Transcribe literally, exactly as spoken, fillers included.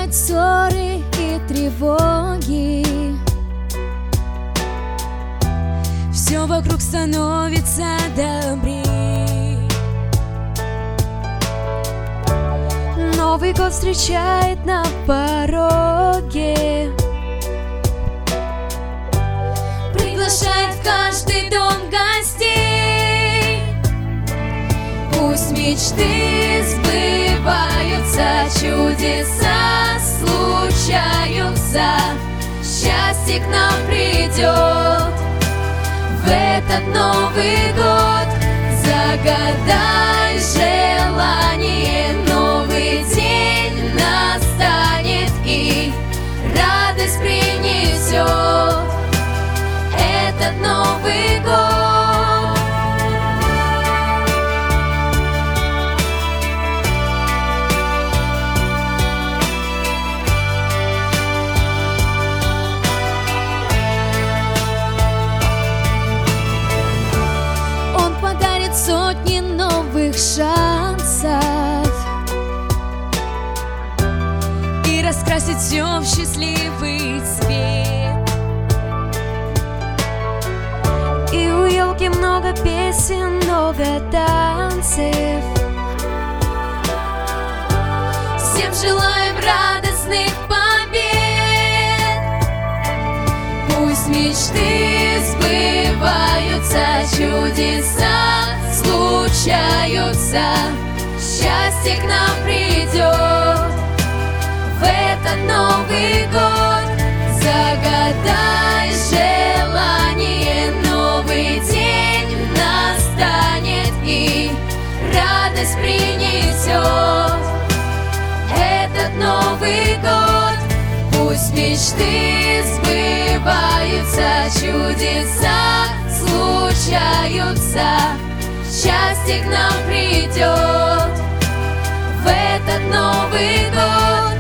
стихают ссоры и тревоги. Все вокруг становится добрей. Новый год встречает на пороге, приглашает в каждый дом гостей. Пусть мечты сбываются, чудеса случаются, счастье к нам придет в этот Новый год. Загадай желание, новый день настанет и радость принесет этот Новый год. Он подарит сотни новых шансов и раскрасит все в счастливый цвет. И у елки много песен, много танцев. Всем желаем радостных побед. Пусть мечты сбываются, чудеса случаются, счастье к нам придет в этот Новый год. Загадай желание, новый день настанет и радость принесет этот Новый год. Пусть мечты сбываются, чудеса случаются, счастье к нам придет в этот Новый год.